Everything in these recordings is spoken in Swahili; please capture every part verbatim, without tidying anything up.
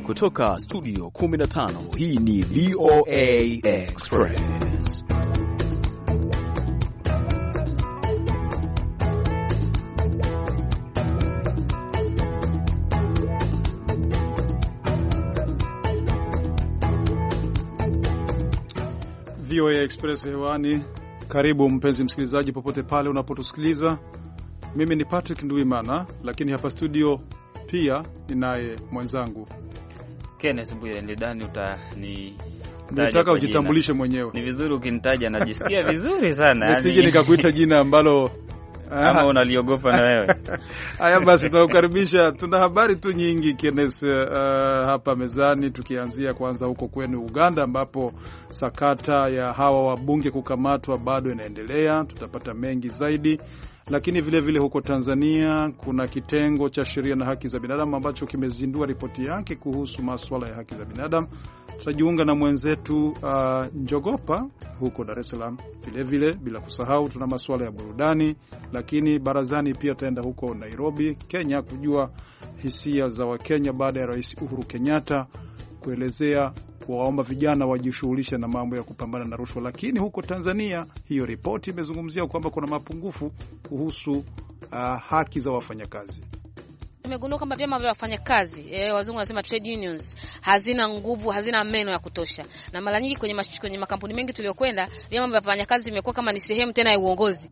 Kutoka studio kumi na tano, hii ni V O A Express. V O A Express hewani. Karibu mpenzi msikilizaji popote pale unapotusikiliza. Mimi ni Patrick Nduimana, lakini hapa studio pia ninaye mwenzangu Kenneth Bwire. Ndani utani nataka ujitambulishe mwenyewe. Ni vizuri ukinitaja, najisikia vizuri sana. Nisije nikakuita jina ambalo kama unaliogopa na wewe. Haya basi, tunakukaribisha. Tuna habari tu nyingi Kenneth, uh, hapa mezani, tukianzia kwanza huko kwenu Uganda ambapo sakata ya hawa wabunge kukamatwa bado inaendelea. Tutapata mengi zaidi. Lakini vile vile huko Tanzania kuna kitengo cha sheria na haki za binadamu ambacho kimezindua ripoti yake kuhusu masuala ya haki za binadamu. Tutajiunga na mwenzetu uh, Njogopa huko Dar es Salaam. Vile vile bila kusahau tuna masuala ya burudani, lakini barazani pia taenda huko Nairobi, Kenya, kujua hisia za Wakenya baada ya Rais Uhuru Kenyatta kuelezea kuwaomba vijana wajishughulishe na mambo ya kupambana na rushwa. Lakini huko Tanzania hiyo ripoti imezungumzia kwamba kuna mapungufu kuhusu uh, haki za wafanyakazi. Tumegundua kwamba vyama vya wafanyakazi, eh, wazungu wanasema trade unions, hazina nguvu, hazina meno ya kutosha. Na mara nyingi kwenye kwenye makampuni mengi tuliokwenda, vyama vya wafanyakazi vimekuwa kama ni sehemu tena ya uongozi.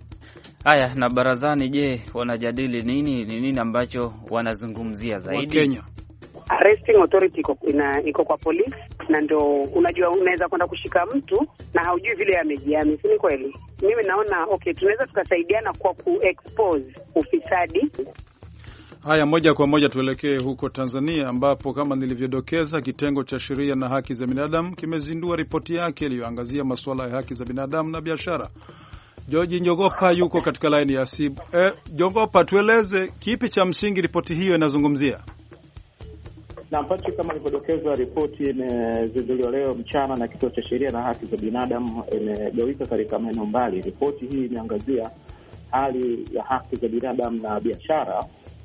Haya, na barazani, je, wanajadili nini? Ni nini ambacho wanazungumzia zaidi? Kenya arresting authority iko ina iko kwa police, na ndio unajua unaweza kwenda kushika mtu na haujui vile amejiami, si kweli? Mimi naona okay, tunaweza tukasaidiana kwa kuexpose ufisadi. Haya, moja kwa moja tuelekee huko Tanzania ambapo kama nilivyodokeza, kitengo cha sheria na haki za binadamu kimezindua ripoti yake iliyoangazia masuala ya haki za binadamu na biashara. George Njogopa yuko katika line ya simu. Eh, Njogopa, tueleze kipi cha msingi ripoti hiyo inazungumzia? Na mpachi kama nilivyodokeza, ripoti imezinduliwa leo mchana na kituo cha sheria na haki za binadamu, imegawika katika maeneo mbali. Ripoti hii imeangazia hali ya haki za binadamu na biashara,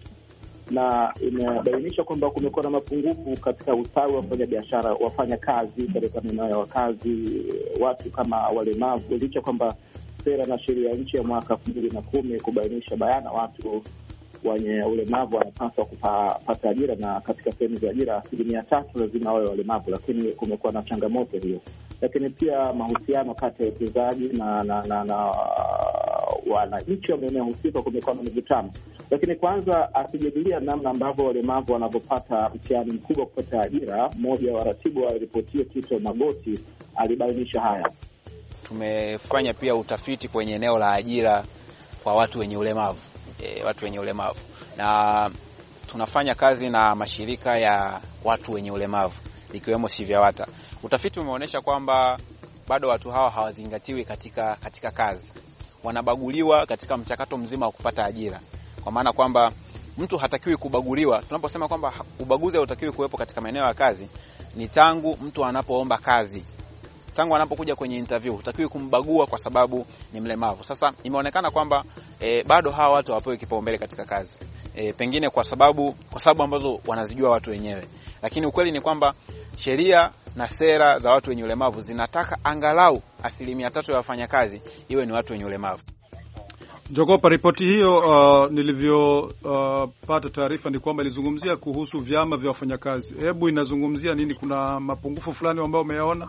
na imebainisha kwamba kumekuwa na mapungufu katika ustawi wa wafanya biashara, wafanya kazi katika maeneo ya wakazi, watu kama walemavu, licha kwamba sera na sheria ya nchi ya mwaka elfu mbili na kumi kubainisha bayana watu wenye ulemavu wanapaswa kupata ajira, na katika sehemu za ajira asilimia tatu lazima wawe walemavu, lakini kumekuwa na changamoto hiyo. Lakini pia mahusiano kati ya wachezaji na na na, na wananchi wa maeneo husika kumekuwa na mivutano. Lakini kwanza asijadilia namna ambavyo walemavu wanavyopata mtihani mkubwa kupata ajira. Mmoja wa ratibu wa ripoti hiyo, Tito Magoti, alibainisha haya. Tumefanya pia utafiti kwenye eneo la ajira kwa watu wenye ulemavu. E, watu wenye ulemavu, na tunafanya kazi na mashirika ya watu wenye ulemavu ikiwemo SIVYAWATA. Utafiti umeonyesha kwamba bado watu hawa hawazingatiwi katika katika kazi, wanabaguliwa katika mchakato mzima wa kupata ajira, kwa maana kwamba mtu hatakiwi kubaguliwa. Tunaposema kwamba ubaguzi hautakiwi kuwepo katika maeneo ya kazi, ni tangu mtu anapoomba kazi, tangu anapokuja kwenye interview, hutakiwi kumbagua kwa sababu ni mlemavu. Sasa imeonekana kwamba e, bado hawa watu hawapewi kipaumbele katika kazi. E, pengine kwa sababu kwa sababu ambazo wanazijua watu wenyewe. Lakini ukweli ni kwamba sheria na sera za watu wenye ulemavu zinataka angalau asilimia tatu ya wafanyakazi iwe ni watu wenye ulemavu. Njogopa, ripoti hiyo uh, nilivyopata uh, taarifa ni kwamba ilizungumzia kuhusu vyama vya wafanyakazi. Hebu inazungumzia nini? Kuna mapungufu fulani ambayo umeyaona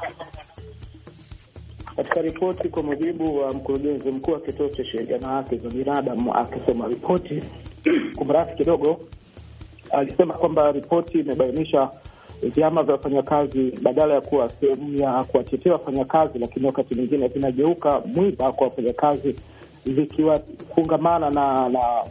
katika ripoti? Kwa mujibu wa mkurugenzi mkuu wa kituo cha sheria na haki za binadamu akisoma ripoti kumrafi kidogo, alisema kwamba ripoti imebainisha vyama vya wafanyakazi badala ya kuwa sehemu ya kuwatetea wafanyakazi, lakini wakati mwingine vinageuka mwiba kwa wafanyakazi, vikiwa fungamana na na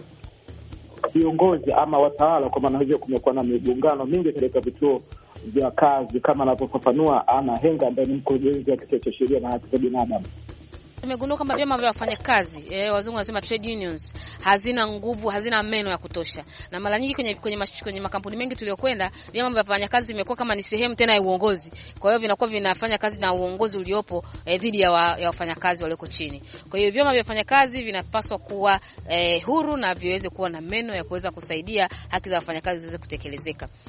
viongozi ama watawala. Kwa maana hiyo kumekuwa na migongano mingi katika vituo vya kazi, kama anavyofafanua Ana Henga ambaye ni mkurugenzi wa kituo cha sheria na haki za binadamu. Tumegundua kwamba vyama vya wafanyakazi, eh, wazungu wanasema trade unions, hazina nguvu, hazina meno ya kutosha. Na mara nyingi kwenye kwenye, kwenye makampuni mengi tuliokwenda, vyama vya wafanyakazi vimekuwa kama ni sehemu tena ya uongozi. Kwa hiyo vinakuwa vinafanya kazi na uongozi uliopo eh, dhidi ya, wa, ya wafanyakazi walioko chini. Kwa hiyo vyama vya wafanyakazi vinapaswa kuwa eh, huru na viweze kuwa na meno ya kuweza kusaidia haki za wafanyakazi ziweze kutekelezeka.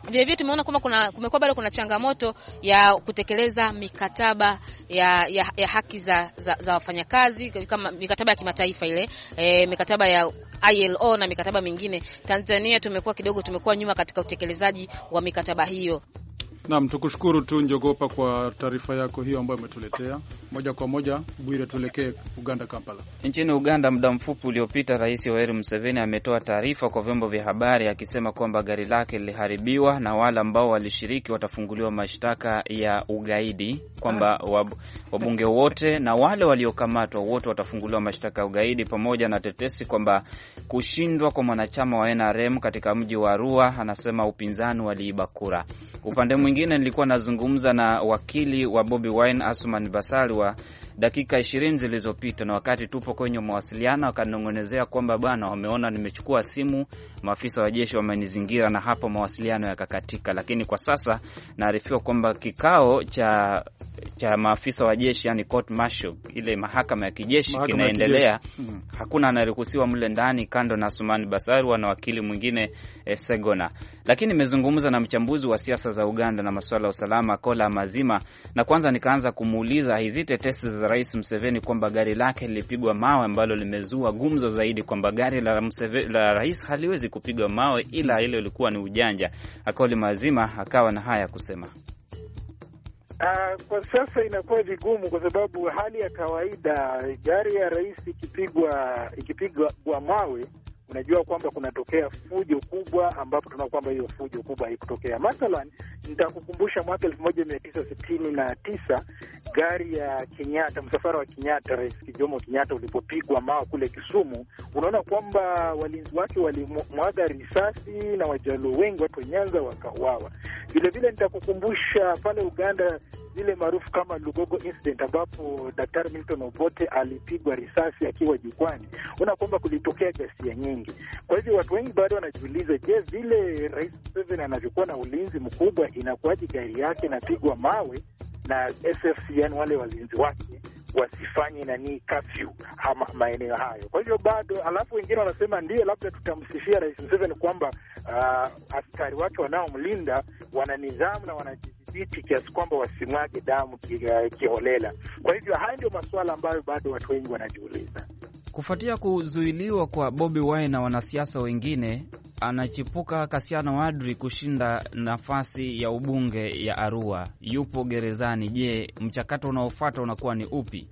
Vile vile tumeona kwamba kuna kumekuwa bado kuna changamoto ya kutekeleza mikataba ya ya, ya haki za za, za wafanyakazi kama mikataba ya kimataifa ile e, mikataba ya I L O na mikataba mingine. Tanzania tumekuwa kidogo tumekuwa nyuma katika utekelezaji wa mikataba hiyo. Naam, tukushukuru tu Njogopa kwa taarifa yako hiyo ambayo umetuletea. Moja kwa moja Bwire, tuelekee Uganda, Kampala. Nchini Uganda, muda mfupi uliopita, Rais Yoweri Museveni ametoa taarifa kwa vyombo vya habari akisema kwamba gari lake liliharibiwa na wale ambao walishiriki watafunguliwa mashtaka ya ugaidi, kwamba wabunge wote na wale waliokamatwa wote watafunguliwa mashtaka ya ugaidi, pamoja na tetesi kwamba kushindwa kwa mwanachama wa N R M katika mji wa Arua, anasema upinzani waliiba kura. Upande mwingine nilikuwa nazungumza na wakili wa Bobi Wine Asuman Basali wa dakika ishirini zilizopita, na wakati tupo kwenye mawasiliano akanongonezea kwamba bwana, wameona nimechukua simu, maafisa wa jeshi wamenizingira, na hapo mawasiliano yakakatika. Lakini kwa sasa naarifiwa kwamba kikao cha cha maafisa wa jeshi, yani court martial, ile mahakama ya kijeshi kinaendelea. Mm. Hakuna anayeruhusiwa mle ndani kando na Asuman Basari na wakili mwingine eh, Segona. Lakini nimezungumza na mchambuzi wa siasa za Uganda na masuala ya usalama Kola Mazima, na kwanza nikaanza kumuuliza hizi tetesi za Rais Museveni kwamba gari lake lilipigwa mawe, ambalo limezua gumzo zaidi kwamba gari la Museveni, la rais haliwezi kupigwa mawe, ila ile ilikuwa ni ujanja. Kola Mazima akawa na haya kusema. Uh, kwa sasa inakuwa vigumu kwa sababu hali ya kawaida gari ya rais ikipigwa ikipigwa kwa mawe, unajua kwamba kunatokea fujo kubwa, ambapo tunaona kwamba hiyo fujo kubwa haikutokea. Mathalan, nitakukumbusha mwaka elfu moja mia tisa sitini na tisa gari ya Kenyatta, msafara wa Kenyatta, Rais Jomo Kenyatta, ulipopigwa mawe kule Kisumu, unaona kwamba walinzi wake walimwaga risasi na Wajaluo wengi, watu wa Nyanza wakauawa. Vile vile nitakukumbusha pale Uganda zile maarufu kama Lugogo incident, ambapo Daktari Milton Obote alipigwa risasi akiwa jukwani. Unaona kwamba kulitokea ghasia nyingi. Kwa hivyo watu wengi bado wanajiuliza, je, vile Rais Museveni anavyokuwa na ulinzi mkubwa, inakuwaje gari yake inapigwa mawe na S F C, yani wale walinzi wake wasifanye nani curfew ama maeneo hayo? Kwa hivyo bado, alafu wengine wanasema ndiye labda tutamsifia Rais Museveni kwamba uh, askari wake wanaomlinda wana nidhamu na wanajidhibiti kiasi kwamba wasimwage damu kiholela. Kwa hivyo haya ndio masuala ambayo bado watu wengi wanajiuliza. Kufuatia kuzuiliwa kwa Bobi Wine na wanasiasa wengine, anachipuka Kasiano Wadri kushinda nafasi ya ubunge ya Arua, yupo gerezani. Je, mchakato unaofuata unakuwa ni upi?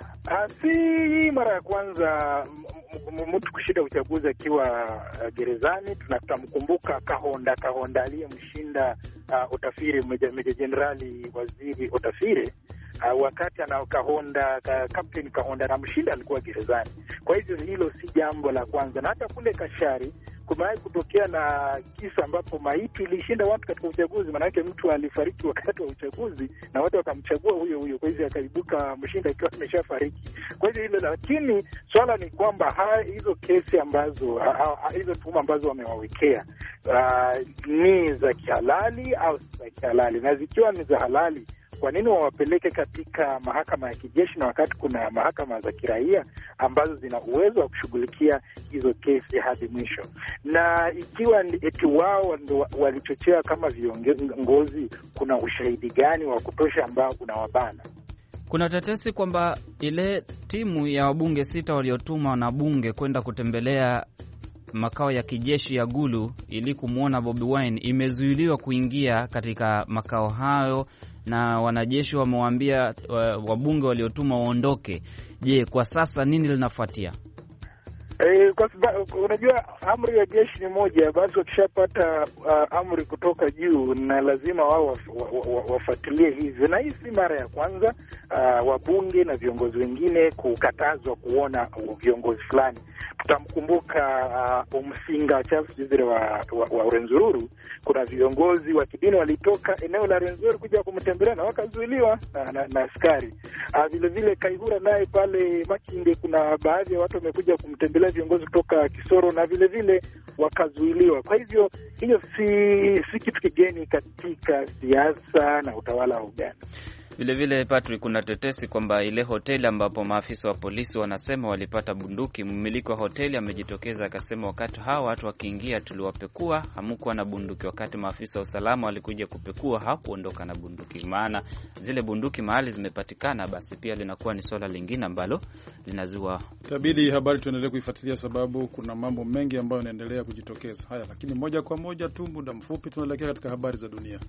Si mara ya kwanza mtu kushinda uchaguzi akiwa uh, gerezani. Tunatamkumbuka Kahonda Kahonda aliyemshinda uh, Otafire, Meja Jenerali Waziri Otafire. Uh, wakati ana Kahonda ka, Captain Kahonda anamshinda alikuwa gerezani. Kwa hivyo hilo si jambo la kwanza, na hata kule Kashari kumewahi kutokea na kisa ambapo maiti ilishinda watu katika uchaguzi. Maanake mtu alifariki wakati wa uchaguzi na watu wakamchagua huyo huyo, kwa hivyo akaibuka mshinda akiwa ameshafariki. Kwa hivyo hilo, lakini swala ni kwamba hizo kesi ambazo ha, ha, hizo tuhuma ambazo wamewawekea uh, ni za kihalali au si za kihalali, na zikiwa ni za halali, kwa nini wawapeleke katika mahakama ya kijeshi na wakati kuna mahakama za kiraia ambazo zina uwezo wa kushughulikia hizo kesi hadi mwisho? Na ikiwa eti wao walichochea kama viongozi, kuna ushahidi gani wa kutosha ambao unawabana? Kuna tetesi kwamba ile timu ya wabunge sita waliotumwa na bunge kwenda kutembelea makao ya kijeshi ya Gulu ili kumuona Bobi Wine imezuiliwa kuingia katika makao hayo, na wanajeshi wamewaambia wabunge waliotumwa waondoke. Je, kwa sasa nini linafuatia? Eh, kwa sababu unajua amri ya jeshi ni moja, basi wakishapata uh, amri kutoka juu na lazima wao wafuatilie hizi. Na hii si mara ya kwanza uh, wabunge na viongozi wengine kukatazwa kuona viongozi fulani. Tutamkumbuka uh, Umsinga Charles Jizire wa, wa, wa Rwenzururu. Kuna viongozi wa kidini walitoka eneo la Rwenzururu kuja kumtembelea na wakazuiliwa na, na, na askari. Uh, vile vile Kaihura naye pale Makinde, kuna baadhi ya watu wamekuja kumtembelea viongozi kutoka Kisoro na vile vile wakazuiliwa. Kwa hivyo hiyo si, si kitu kigeni katika siasa na utawala wa Uganda. Vile vile Patrick, kuna tetesi kwamba ile hoteli ambapo maafisa wa polisi wanasema walipata bunduki, mmiliki wa hoteli amejitokeza akasema wakati hao watu wakiingia tuliwapekua, hamukuwa na bunduki. Wakati maafisa wa usalama walikuja kupekua, hakuondoka na bunduki. Maana zile bunduki mahali zimepatikana, basi pia linakuwa ni swala lingine ambalo linazua. Itabidi habari tuendelee kuifuatilia, sababu kuna mambo mengi ambayo yanaendelea kujitokeza. Haya, lakini moja kwa moja tu, muda mfupi tunaelekea katika habari za dunia.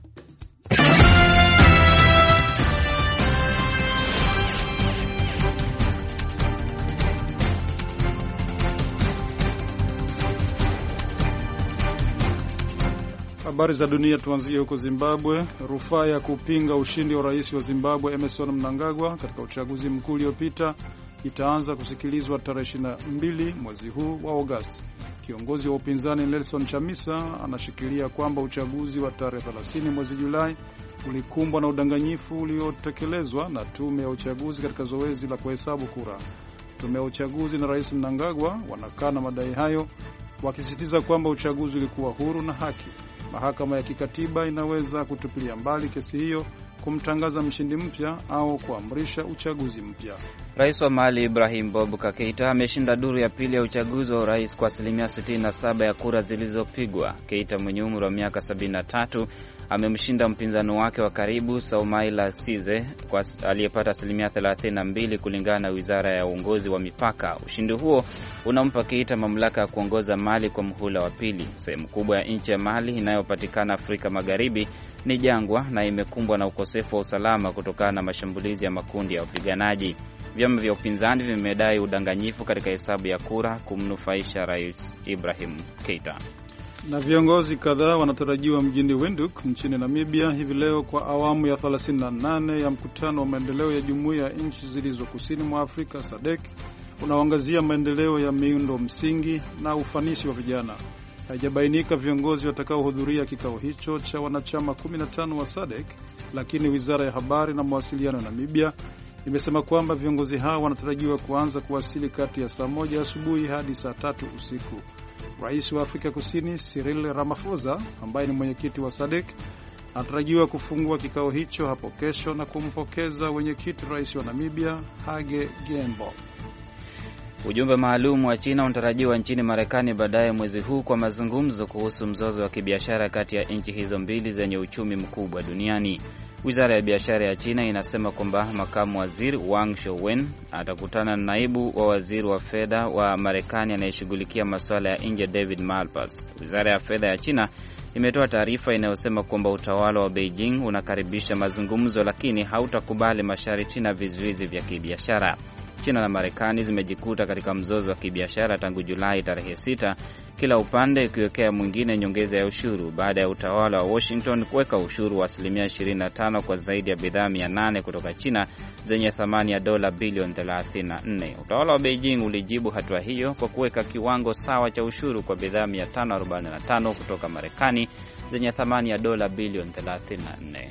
Habari za dunia, tuanzie huko Zimbabwe. Rufaa ya kupinga ushindi wa rais wa Zimbabwe Emmerson Mnangagwa katika uchaguzi mkuu uliopita itaanza kusikilizwa tarehe ishirini na mbili mwezi huu wa Agosti. Kiongozi wa upinzani Nelson Chamisa anashikilia kwamba uchaguzi wa tarehe thelathini mwezi Julai ulikumbwa na udanganyifu uliotekelezwa na tume ya uchaguzi katika zoezi la kuhesabu kura. Tume ya uchaguzi na rais Mnangagwa wanakana madai hayo, wakisisitiza kwamba uchaguzi ulikuwa huru na haki. Mahakama ya kikatiba inaweza kutupilia mbali kesi hiyo, kumtangaza mshindi mpya au kuamrisha uchaguzi mpya. Rais wa Mali Ibrahim Boubacar Keita ameshinda duru ya pili ya uchaguzi wa urais kwa asilimia sitini na saba ya kura zilizopigwa. Keita mwenye umri wa miaka sabini na tatu amemshinda mpinzani wake wa karibu Soumaila Cisse kwa aliyepata asilimia thelathini na mbili kulingana na Wizara ya Uongozi wa Mipaka. Ushindi huo unampa Keita mamlaka ya kuongoza Mali kwa muhula wa pili. Sehemu kubwa ya nchi ya Mali inayopatikana Afrika Magharibi ni jangwa na imekumbwa na ukosefu wa usalama kutokana na mashambulizi ya makundi ya wapiganaji. Vyama vya upinzani vimedai udanganyifu katika hesabu ya kura kumnufaisha Rais Ibrahim Keita. Na viongozi kadhaa wanatarajiwa mjini Windhoek nchini Namibia hivi leo kwa awamu ya thelathini na nane ya mkutano wa maendeleo ya Jumuiya ya Nchi zilizo Kusini mwa Afrika S A D C unaoangazia maendeleo ya miundo msingi na ufanisi wa vijana. Haijabainika viongozi watakaohudhuria kikao hicho cha wanachama kumi na tano wa S A D C, lakini Wizara ya Habari na Mawasiliano ya Namibia imesema kwamba viongozi hao wanatarajiwa kuanza kuwasili kati ya saa moja asubuhi hadi saa tatu usiku. Rais wa Afrika Kusini Cyril Ramaphosa, ambaye ni mwenyekiti wa S A D C, anatarajiwa kufungua kikao hicho hapo kesho na kumpokeza mwenyekiti rais wa Namibia Hage Geingob. Ujumbe maalum wa China unatarajiwa nchini Marekani baadaye mwezi huu kwa mazungumzo kuhusu mzozo wa kibiashara kati ya nchi hizo mbili zenye uchumi mkubwa duniani. Wizara ya biashara ya China inasema kwamba makamu waziri Wang Shouwen atakutana na naibu wa waziri wa fedha wa Marekani anayeshughulikia masuala ya nje David Malpass. Wizara ya fedha ya China imetoa taarifa inayosema kwamba utawala wa Beijing unakaribisha mazungumzo, lakini hautakubali masharti na vizuizi vya kibiashara. China na Marekani zimejikuta katika mzozo wa kibiashara tangu Julai tarehe sita, kila upande ukiwekea mwingine nyongeza ya ushuru baada ya utawala wa Washington kuweka ushuru wa asilimia ishirini na tano kwa zaidi ya bidhaa mia nane kutoka China zenye thamani ya dola bilioni thelathini na nne. Utawala wa Beijing ulijibu hatua hiyo kwa kuweka kiwango sawa cha ushuru kwa bidhaa mia tano arobaini na tano kutoka Marekani zenye thamani ya dola bilioni thelathini na nne.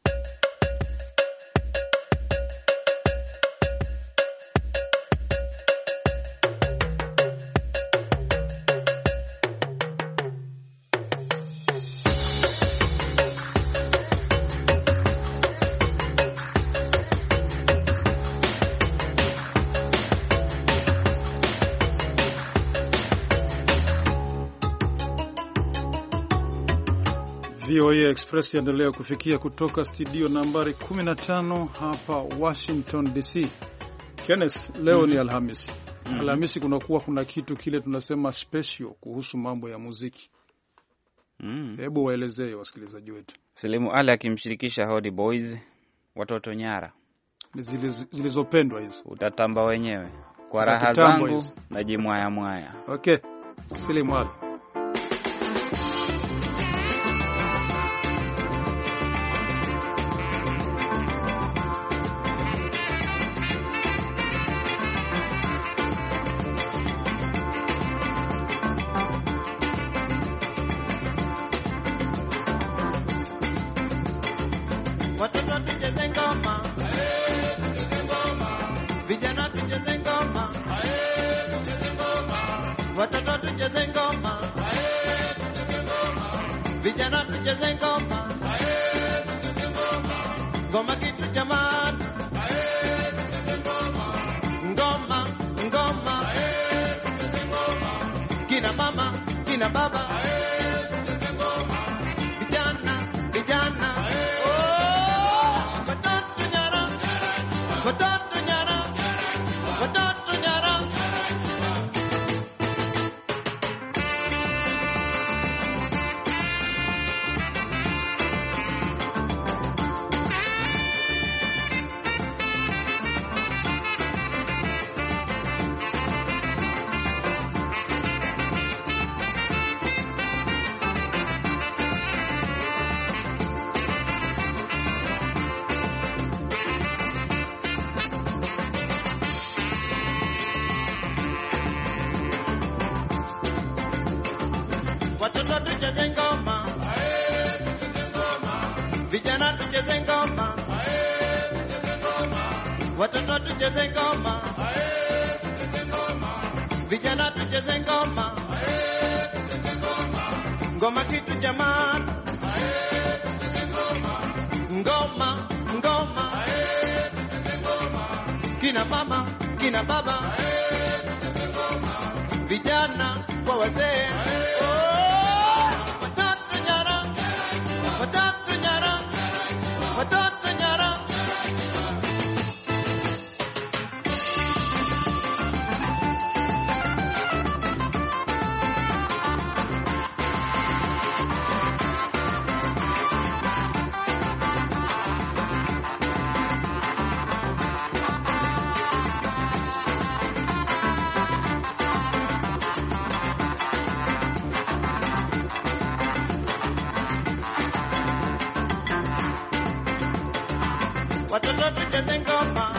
V O A Express yaendelea kufikia kutoka studio nambari kumi na tano hapa Washington D C. Kenneth, leo mm -hmm. ni Alhamisi. Mm -hmm. Alhamisi kunakuwa kuna kitu kile tunasema special kuhusu mambo ya muziki. Mm. Hebu waelezee wasikilizaji wetu. Selimu Ali akimshirikisha Howdy Boys, Watoto Nyara. Zilizopendwa hizo. Utatamba wenyewe. Kwa raha zangu na jimwaya mwaya. Okay. Selimu Ali. Watoto tucheze ngoma, ae, tucheze ngoma. Vijana tucheze ngoma, ae, tucheze ngoma. Watoto tucheze ngoma, ae, tucheze ngoma. Vijana tucheze ngoma, ae, tucheze ngoma. Ngoma kitu jamani, ngoma ngoma, kina mama kina baba, vijana vijana, oh, watoto nyara, watoto nyara, watoto nyara. Watoto tucheze ngoma, vijana tucheze ngoma, watoto tucheze ngoma, vijana tucheze ngoma, ngoma kitu jamani, ngoma ngoma, kina mama kina baba, vijana kwa wazee. Watoto nyara, watoto nyara. Watoto tucheze ngoma,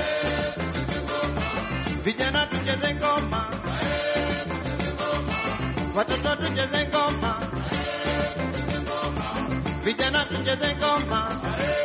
vijana tucheze ngoma, watoto tucheze ngoma, vijana tucheze ngoma,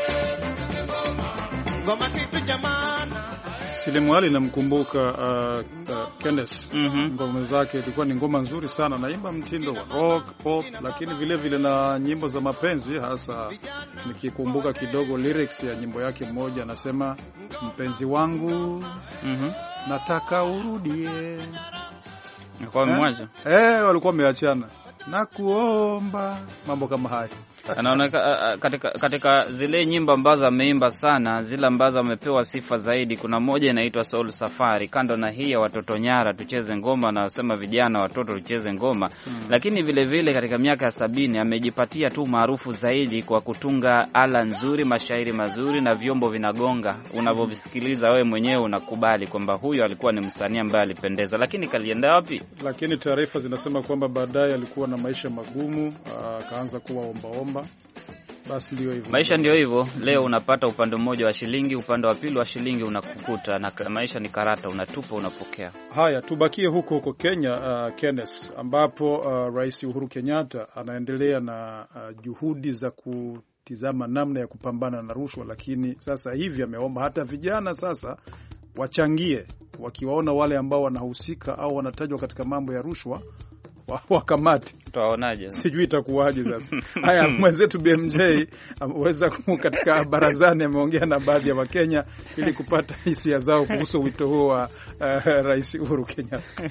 ngoma kitu jamani. Silimu Ali namkumbuka uh, uh, Kenneth. Mhm. Ngoma zake ilikuwa ni ngoma nzuri sana, naimba mtindo wa rock, pop, lakini vile vile na nyimbo za mapenzi, hasa nikikumbuka kidogo lyrics ya nyimbo yake moja, anasema mpenzi wangu, Mhm. nataka urudie. Kwa mmoja. Eh, walikuwa wameachana. Na kuomba mambo kama haya. Anaoneka katika katika zile nyimbo ambazo ameimba sana, zile ambazo amepewa sifa zaidi, kuna moja inaitwa Soul Safari. Kando na hii ya watoto nyara tucheze ngoma, na wasema vijana watoto tucheze ngoma. Hmm. Lakini vile vile katika miaka ya sabini amejipatia tu maarufu zaidi kwa kutunga ala nzuri, mashairi mazuri na vyombo vinagonga. Unavyovisikiliza wewe mwenyewe unakubali kwamba huyo alikuwa ni msanii ambaye alipendeza. Lakini kalienda wapi? Lakini taarifa zinasema kwamba baadaye alikuwa na maisha magumu, akaanza kuwa ombaomba. Basi ndio hivyo. Maisha ndio hivyo. Leo unapata upande mmoja wa shilingi, upande wa pili wa shilingi unakukuta, na maisha ni karata, unatupa unapokea. Haya, tubakie huko huko Kenya, uh, Kenneth, ambapo uh, Rais Uhuru Kenyatta anaendelea na uh, juhudi za kutizama namna ya kupambana na rushwa, lakini sasa hivi ameomba hata vijana sasa wachangie, wakiwaona wale ambao wanahusika au wanatajwa katika mambo ya rushwa wakamati. Tuwaonaje? Sijui itakuwaje sasa. Haya, mwenzetu B M J ameweza katika barazani, ameongea na baadhi ya Wakenya ili kupata hisia zao kuhusu wito huo wa uh, Rais Uhuru Kenyatta.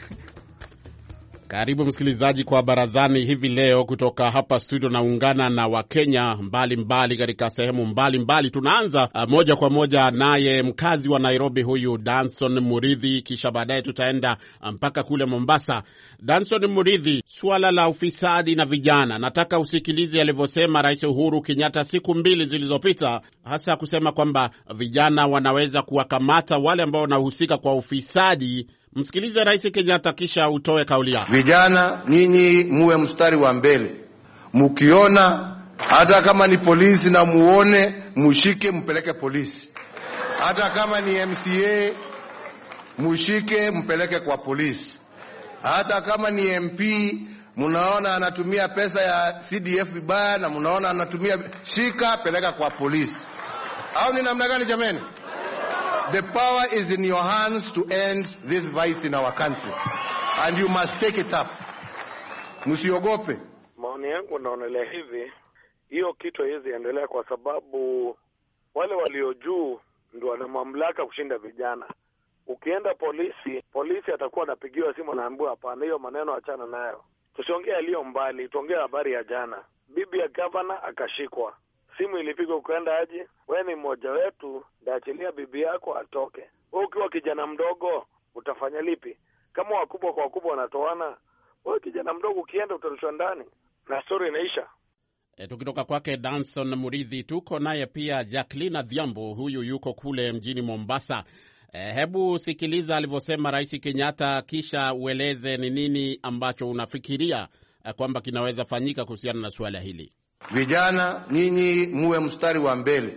Karibu msikilizaji kwa barazani hivi leo kutoka hapa studio, naungana na Wakenya mbalimbali katika sehemu mbalimbali. Tunaanza uh, moja kwa moja naye mkazi wa Nairobi, huyu Danson Muridhi, kisha baadaye tutaenda mpaka um, kule Mombasa. Danson Muridhi, swala la ufisadi na vijana, nataka usikilize alivyosema Rais Uhuru Kenyatta siku mbili zilizopita, hasa kusema kwamba vijana wanaweza kuwakamata wale ambao wanahusika kwa ufisadi. Msikilize Rais Kenyatta kisha utoe kauli yako. Vijana, nyinyi muwe mstari wa mbele. Mkiona hata kama ni polisi na muone, mushike mpeleke polisi. Hata kama ni M C A, mushike mpeleke kwa polisi. Hata kama ni M P, munaona anatumia pesa ya C D F vibaya na munaona anatumia, shika peleka kwa polisi. Au ni namna gani jameni? The power is in your hands to end this vice in our country. And you must take it up. Msiogope. Maoni yangu naonelea hivi, hiyo kitu haiwezi endelea kwa sababu wale walio juu ndio wana mamlaka kushinda vijana. Ukienda polisi, polisi atakuwa anapigiwa simu anaambiwa hapana, hiyo maneno achana nayo. Tusiongee aliyo mbali, tuongee habari ya jana. Bibi ya gavana akashikwa. Simu ilipigwa ukaenda aje? Wewe ni mmoja wetu, ndaachilia bibi yako atoke. Wewe ukiwa kijana mdogo utafanya lipi? Kama wakubwa kwa wakubwa wanatoana, wewe kijana mdogo ukienda utarushwa ndani na story inaisha. E, tukitoka kwake Danson Muridhi, tuko naye pia Jacqueline Adhiambo, huyu yuko kule mjini Mombasa. E, hebu sikiliza alivyosema Rais Kenyatta, kisha ueleze ni nini ambacho unafikiria e, kwamba kinaweza fanyika kuhusiana na suala hili. Vijana nyinyi muwe mstari wa mbele.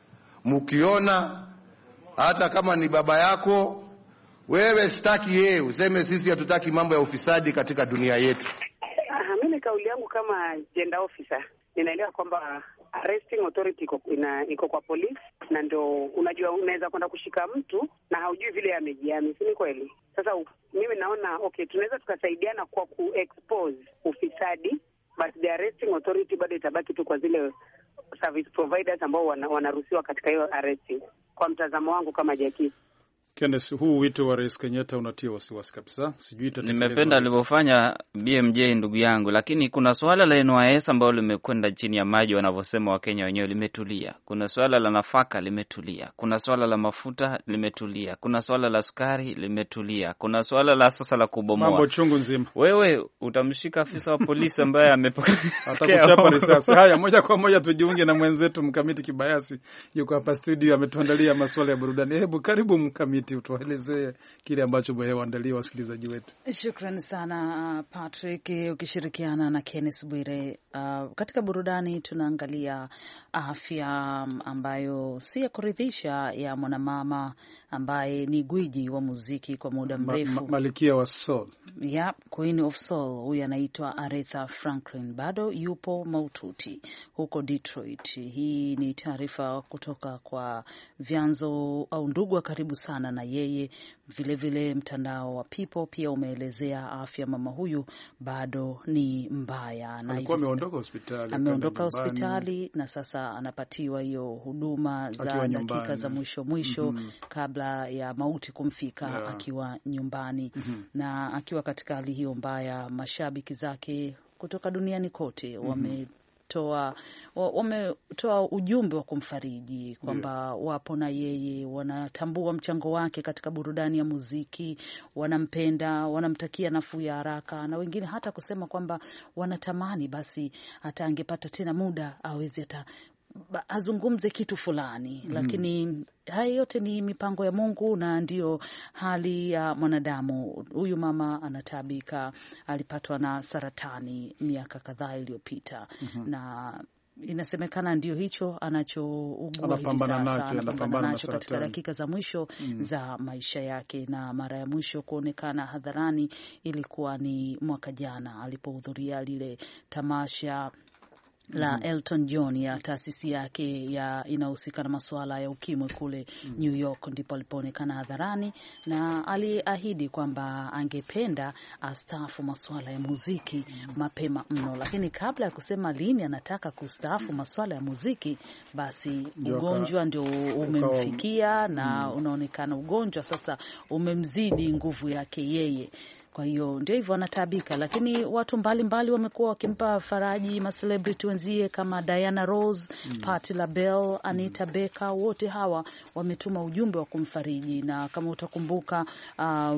Mkiona hata kama ni baba yako, wewe sitaki yeye, useme sisi hatutaki mambo ya ufisadi katika dunia yetu. Aha, mimi kauli yangu kama gender officer, ninaelewa kwamba arresting authority iko ina iko kwa police, na ndio unajua unaweza kwenda kushika mtu na haujui vile amejiami, si ni kweli? Sasa mimi naona okay, tunaweza tukasaidiana kwa ku-expose ufisadi, but the arresting authority bado itabaki tu kwa zile service providers ambao wanaruhusiwa katika hiyo arresting, kwa mtazamo wangu kama Jackie. Kenneth, huu wito wa Rais Kenyatta unatia wasiwasi kabisa. Sijui itatekelezwa. Nimependa alivyofanya B M J ndugu yangu, lakini kuna swala la N Y S ambalo limekwenda chini ya maji wanavyosema Wakenya wenyewe, limetulia. Kuna swala la nafaka limetulia. Kuna swala la mafuta limetulia. Kuna swala la sukari limetulia. Kuna swala la sasa la kubomoa. Mambo chungu nzima. Wewe utamshika afisa wa polisi ambaye amepokea atakuchapa risasi. Haya, moja kwa moja tujiunge na mwenzetu Mkamiti Kibayasi. Yuko hapa studio, ametuandalia masuala ya burudani. Hebu karibu Mkamiti, utuelezee kile ambacho mmewaandalia wasikilizaji wetu. Shukrani sana Patrick, ukishirikiana na Kenneth Bwire. Uh, katika burudani tunaangalia afya ambayo si ya kuridhisha ya mwanamama ambaye ni gwiji wa muziki kwa muda mrefu. Ma, ma, Malikia wa soul. Yeah, Queen of Soul. Huyu anaitwa Aretha Franklin. Bado yupo maututi huko Detroit. Hii ni taarifa kutoka kwa vyanzo au ndugu wa karibu sana na yeye. Vile vile mtandao wa People pia umeelezea afya mama huyu bado ni mbaya, na alikuwa ameondoka hospitali. Ameondoka hospitali na sasa anapatiwa hiyo huduma za dakika za mwisho mwisho mm -hmm. kabla ya mauti kumfika, yeah. akiwa nyumbani mm -hmm. na akiwa katika hali hiyo mbaya, mashabiki zake kutoka duniani kote mm -hmm. wame toa wametoa ujumbe wa kumfariji kwamba yeah. wapo na yeye, wanatambua mchango wake katika burudani ya muziki, wanampenda, wanamtakia nafuu ya haraka, na wengine hata kusema kwamba wanatamani basi hata angepata tena muda aweze hata azungumze kitu fulani mm. Lakini haya yote ni mipango ya Mungu na ndio hali ya mwanadamu. Huyu mama anatabika, alipatwa na saratani miaka kadhaa iliyopita mm -hmm. na inasemekana ndio hicho anachougua hivi sasa, anapambana nacho katika dakika za mwisho mm. za maisha yake, na mara ya mwisho kuonekana hadharani ilikuwa ni mwaka jana alipohudhuria lile tamasha la mm -hmm. Elton John ya taasisi yake ya inahusika na masuala ya ukimwi kule mm -hmm. New York, ndipo alipoonekana hadharani na aliahidi kwamba angependa astaafu masuala ya muziki mm -hmm. mapema mno, lakini kabla ya kusema lini anataka kustaafu masuala ya muziki, basi ugonjwa ndio umemfikia na mm -hmm. unaonekana ugonjwa sasa umemzidi nguvu yake yeye. Kwa hiyo ndio hivyo anatabika, lakini watu mbalimbali wamekuwa wakimpa faraji, ma celebrity wenzie kama Diana Rose, mm. Patti LaBelle, Anita mm. Baker, wote hawa wametuma ujumbe wa kumfariji. Na kama utakumbuka uh,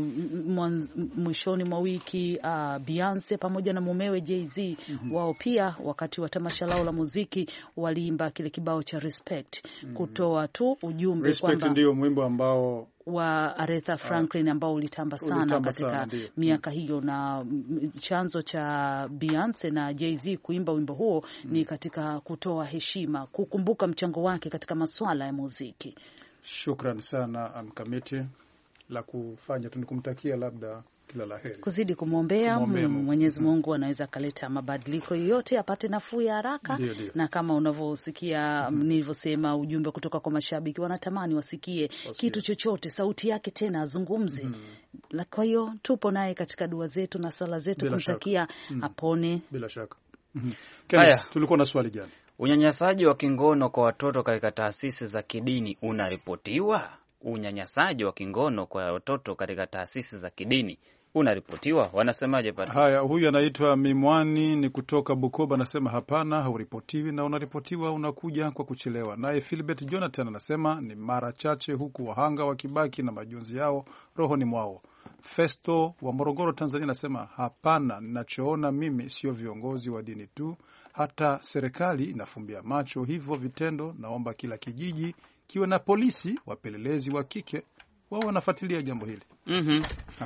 mwishoni mwa wiki uh, Beyonce pamoja na mumewe Jay-Z mm -hmm. wao pia wakati wa tamasha lao la muziki waliimba kile kibao cha Respect mm -hmm. kutoa tu ujumbe kwamba Respect ndio mwimbo ambao wa Aretha Franklin ambao ulitamba sana ulitamba katika sana, miaka hiyo, na chanzo cha Beyonce na Jay-Z kuimba wimbo huo mm. ni katika kutoa heshima, kukumbuka mchango wake katika masuala ya muziki. Shukran sana Mkamiti, la kufanya tunikumtakia labda kila laheri, kuzidi kumwombea Mwenyezi Mungu anaweza kaleta mabadiliko yoyote, apate nafuu ya haraka. Dio, dio. Na kama unavyosikia mm -hmm. nilivyosema, ujumbe kutoka kwa mashabiki, wanatamani wasikie Wasikia. kitu chochote, sauti yake tena azungumze mm -hmm. Kwa hiyo tupo naye katika dua zetu na sala zetu kumtakia mm -hmm. apone bila shaka. mm -hmm. Kenneth, tulikuwa na swali jana. Unyanyasaji wa kingono kwa watoto katika taasisi za kidini unaripotiwa? Unyanyasaji wa kingono kwa watoto katika taasisi za kidini unaripotiwa? Wanasemaje pale? Haya, huyu anaitwa Mimwani, ni kutoka Bukoba, anasema hapana, hauripotiwi, na unaripotiwa unakuja kwa kuchelewa. Naye Philbert Jonathan anasema ni mara chache, huku wahanga wakibaki na majonzi yao rohoni mwao. Festo wa Morogoro, Tanzania anasema hapana, ninachoona mimi sio viongozi wa dini tu, hata serikali inafumbia macho hivyo vitendo. Naomba kila kijiji kiwe na polisi wapelelezi wa kike, wao wanafuatilia jambo hili. Mhm.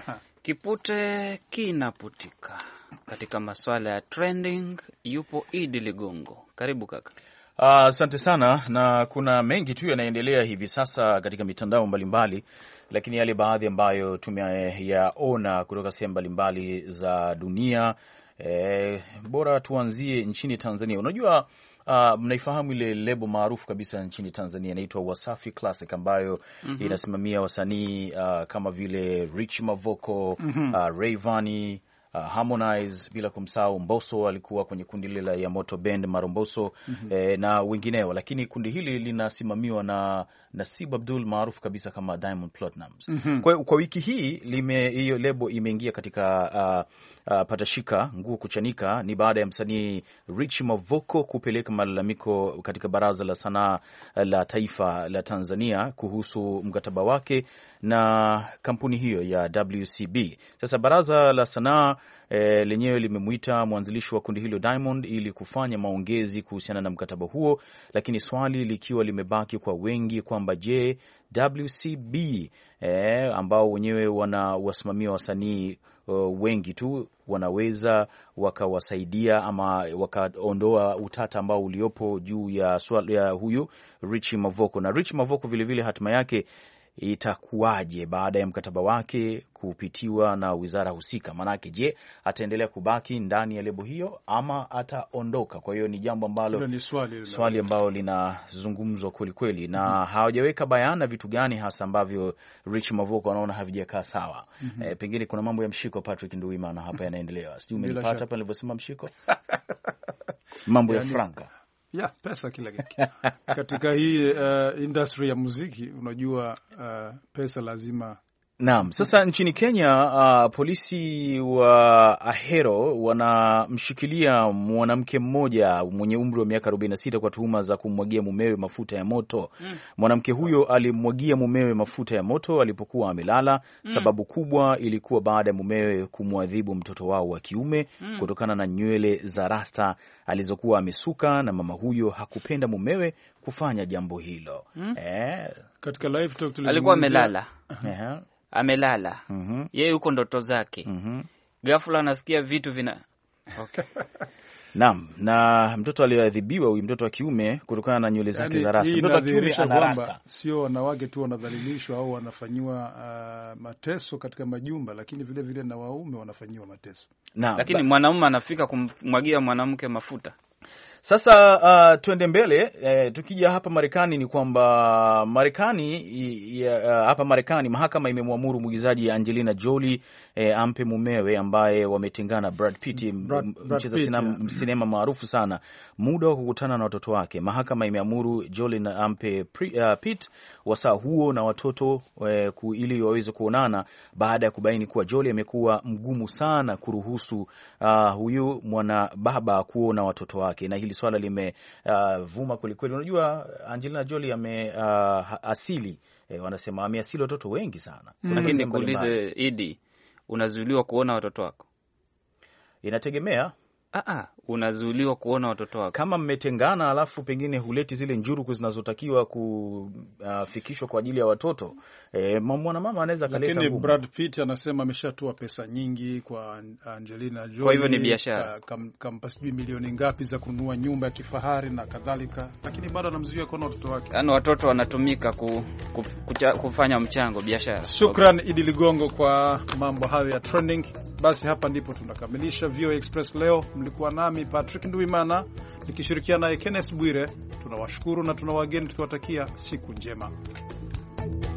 Kipute kinaputika katika masuala ya trending. Yupo Idi Ligongo, karibu kaka. Asante uh, sana. Na kuna mengi tu yanaendelea hivi sasa katika mitandao mbalimbali, lakini yale baadhi ambayo tumeyaona kutoka sehemu mbalimbali za dunia, eh, bora tuanzie nchini Tanzania. Unajua Uh, mnaifahamu ile lebo maarufu kabisa nchini Tanzania inaitwa Wasafi Classic, ambayo mm -hmm. inasimamia wasanii uh, kama vile Rich Mavoko, mm -hmm. uh, Rayvanny, uh, Harmonize, bila kumsahau Mbosso alikuwa kwenye kundi lile ya Moto Band, Maromboso, mm -hmm. eh, na wengineo, lakini kundi hili linasimamiwa na Nasib Abdul maarufu kabisa kama Diamond Platnumz. Mm -hmm. Kwa, kwa wiki hii lime hiyo lebo imeingia katika uh, uh, patashika nguo kuchanika. Ni baada ya msanii Rich Mavoko kupeleka malalamiko katika Baraza la Sanaa la Taifa la Tanzania kuhusu mkataba wake na kampuni hiyo ya W C B. Sasa Baraza la Sanaa E, lenyewe limemuita mwanzilishi wa kundi hilo Diamond ili kufanya maongezi kuhusiana na mkataba huo, lakini swali likiwa limebaki kwa wengi kwamba je, W C B e, ambao wenyewe wanawasimamia wasanii uh, wengi tu wanaweza wakawasaidia ama wakaondoa utata ambao uliopo juu ya swali ya huyu Rich Mavoko. Na Rich Mavoko vile vile hatima yake itakuwaje baada ya mkataba wake kupitiwa na wizara husika? Manake je, ataendelea kubaki ndani ya lebo hiyo ama ataondoka? Kwa hiyo ni jambo ambalo ni swali, swali ambalo linazungumzwa kweli kweli, na mm -hmm. hawajaweka bayana vitu gani hasa ambavyo Rich Mavoko anaona havijakaa sawa. mm -hmm. E, pengine kuna mambo ya mshiko Patrick Nduwimana hapa yanaendelea. Sijui umenipata hapa nilivyosema mshiko? Mambo ya franka ya pesa kila kitu katika hii uh, industry ya muziki, unajua uh, pesa lazima. Naam. Sasa nchini Kenya uh, polisi wa Ahero wanamshikilia mwanamke mmoja mwenye umri wa miaka arobaini na sita kwa tuhuma za kumwagia mumewe mafuta ya moto. Mm. Mwanamke huyo alimwagia mumewe mafuta ya moto alipokuwa amelala. Mm. Sababu kubwa ilikuwa baada ya mumewe kumwadhibu mtoto wao wa kiume mm. kutokana na nywele za rasta alizokuwa amesuka, na mama huyo hakupenda mumewe kufanya jambo hilo. Mm. Eh, katika live talk alikuwa amelala. Uh-huh. Amelala. Mm-hmm. Yeye yuko ndoto zake. Mm-hmm. Ghafla anasikia vitu vina okay. Naam, na mtoto aliadhibiwa, huyu mtoto wa kiume kutokana na nywele zake za rasta. Mtoto wa kiume ana rasta. Sio wanawake tu wanadhalilishwa au wanafanyiwa uh, mateso katika majumba, lakini vile vile na waume wanafanyiwa mateso. Naam, lakini mwanamume anafika kumwagia mwanamke mafuta. Sasa uh, tuende mbele. Eh, tukija hapa Marekani ni kwamba Marekani uh, hapa Marekani mahakama imemwamuru mwigizaji Angelina Jolie eh, ampe mumewe ambaye wametengana Brad Pitt, mcheza sinema, sinema maarufu sana, muda wa kukutana na watoto wake. Mahakama imeamuru Jolie na ampe uh, Pitt wasaa huo na watoto eh, ku, ili waweze kuonana baada ya kubaini kuwa Jolie amekuwa mgumu sana kuruhusu uh, huyu mwana baba kuona watoto wake, na hili swala limevuma uh, kweli kweli. Unajua Angelina Jolie ame uh, asili eh, wanasema ameasili watoto wengi sana. Mm. Lakini nikuulize Idi, unazuiliwa kuona watoto wako? Inategemea. Ah ah, unazuiliwa kuona watoto wako kama mmetengana, alafu pengine huleti zile njuruku zinazotakiwa kufikishwa uh, kwa ajili ya watoto. E, mwana mama anaweza kaleta. Lakini Brad Pitt anasema ameshatoa pesa nyingi kwa Angelina Jolie. Kwa hivyo ni biashara. Kam, kampa sijui milioni ngapi za kununua nyumba ya kifahari na kadhalika, lakini bado anamzuia kuona watoto wake. Yaani watoto wanatumika ku, ku, kucha, kufanya mchango biashara. Shukran okay. Idi Ligongo kwa mambo hayo ya trending. Basi hapa ndipo tunakamilisha V O A Express leo. Mlikuwa nami Patrick Nduwimana nikishirikiana naye Kenneth Bwire. Tunawashukuru na tunawageni tukiwatakia siku njema.